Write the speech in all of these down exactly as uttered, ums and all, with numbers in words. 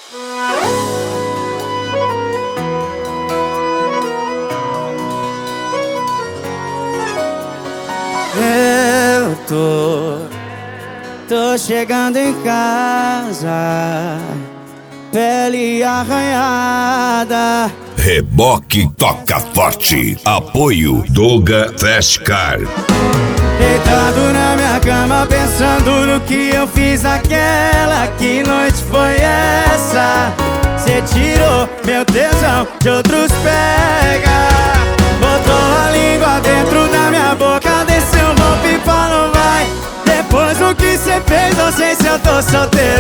Eu tô, tô chegando em casa, pele arranhada. Reboque toca forte. Apoio Doga Fast Car. Deitado na minha cama pensando no que eu fiz naquela. Que noite foi essa? Cê tirou meu tesão de outros pega. Botou a língua dentro da minha boca, desceu o golpe e falou vai. Depois do que cê fez, não sei se eu tô solteiro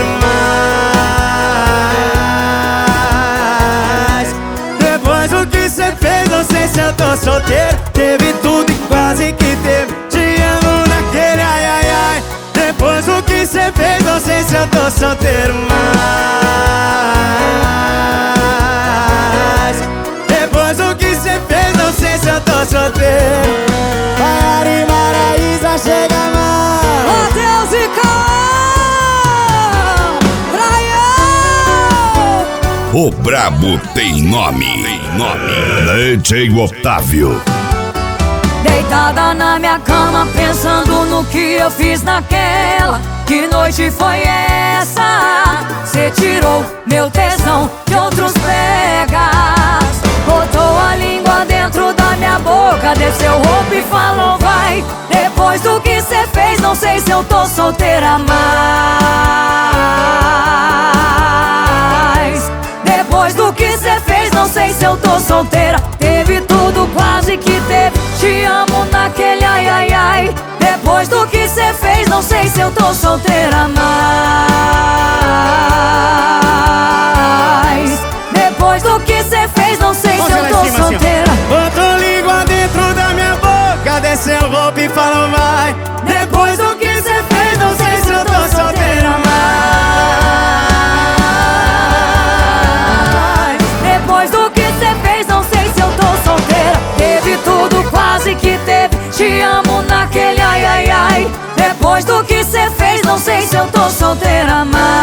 mais. Depois do que cê fez, não sei se eu tô solteiro. Teve tudo e quase que teve. Te amo naquele ai ai ai. Depois do que cê fez, não sei se eu tô solteiro mais. Depois do que cê fez, não sei se eu tô solteiro. Maiara e Maraísa, chega mais. Matheus e Cauã, Brian. O brabo tem nome. Tem nome. D J Otávio. Deitada na minha cama pensando no que eu fiz naquela. Que noite foi essa? Cê tirou meu tesão de outros pregas. Botou a língua dentro da minha boca, desceu o roupa e falou vai. Depois do que cê fez, não sei se eu tô solteira mais. Depois do que cê fez, não sei se eu tô solteira. Teve tudo, quase que teve. Te amo naquele ai ai ai. Depois do que cê fez, não sei se eu tô solteira mais. Depois do que cê fez, não sei se eu tô solteira. Botou língua dentro da minha boca, desceu o golpe e falou vai. Depois do que cê fez, não sei se eu tô solteira mais. Depois do que cê fez, não sei se eu tô solteira. Teve tudo, quase que teve. Te amo naquele ai ai ai. Depois do que cê fez, não sei se eu tô solteira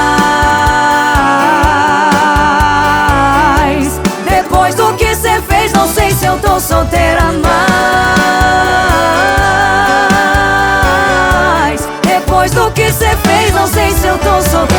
mais. Depois do que cê fez, não sei se eu tô solteira mais. Depois do que cê fez, não sei se eu tô solteira.